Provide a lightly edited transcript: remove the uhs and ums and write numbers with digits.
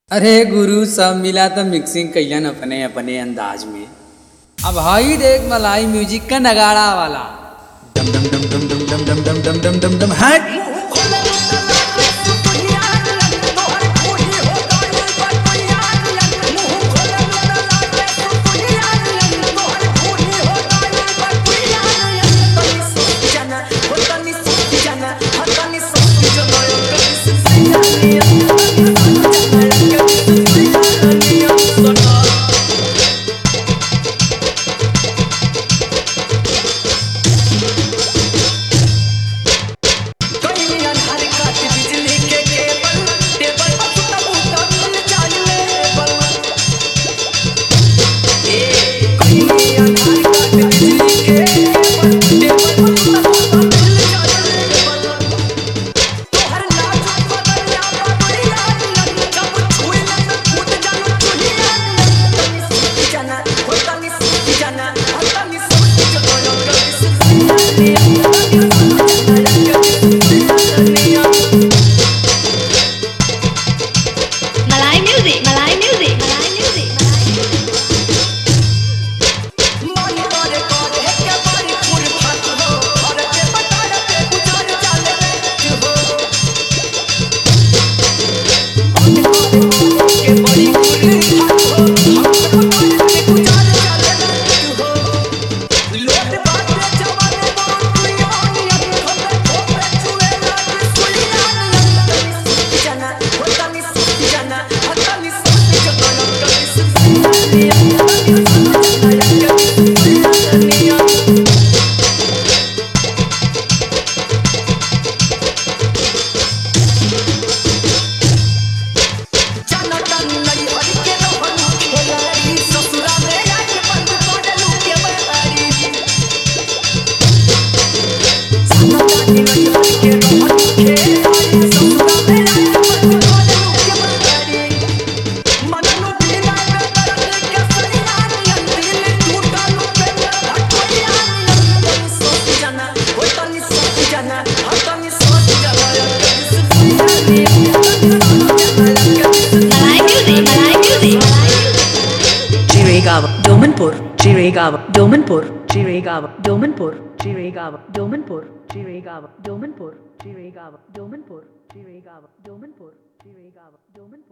अरे गुरु सब मिला तो मिक्सिंग कैलन अपने अपने अंदाज में। अब हाई देख मलाई म्यूजिक का नगाड़ा वाला डम डम डम डम डम डम डम डम डम डम डम डम हट। Domanpur, Jiregaon, Domanpur, Jiregaon, Domanpur, Jiregaon, Domanpur, Jiregaon, Domanpur, Jiregaon, Domanpur, Jiregaon, Domanpur, Jiregaon, Domanpur.